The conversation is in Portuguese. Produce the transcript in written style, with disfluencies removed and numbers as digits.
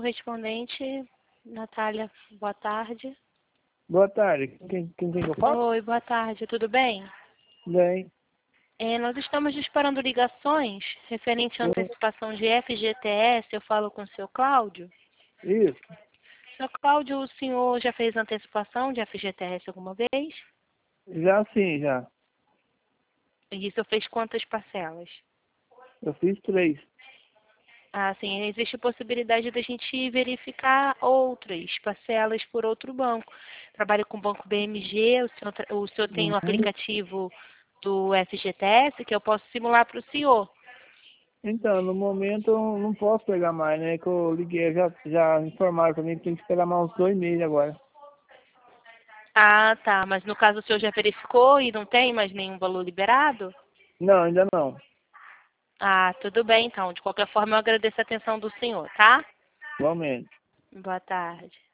correspondente. Natália, boa tarde. Boa tarde. Quem que eu falo? Oi, boa tarde, tudo bem? Bem. Nós estamos disparando ligações referente à Oi. antecipação de FGTS. Eu falo com o seu Cláudio. Isso. Seu Cláudio, o senhor já fez antecipação de FGTS alguma vez? Já sim, já. E isso fez quantas parcelas? Eu fiz 3. Ah, sim, existe possibilidade da gente verificar outras parcelas por outro banco. Trabalho com o banco BMG, o senhor tem o Uhum. aplicativo do FGTS que eu posso simular para o senhor. Então, no momento eu não posso pegar mais, né? Que eu liguei, já informaram pra mim que tem que esperar mais uns 2 meses agora. Ah, tá, mas no caso o senhor já verificou e não tem mais nenhum valor liberado? Não, ainda não. Ah, tudo bem então. De qualquer forma, eu agradeço a atenção do senhor, tá? Igualmente. Boa tarde.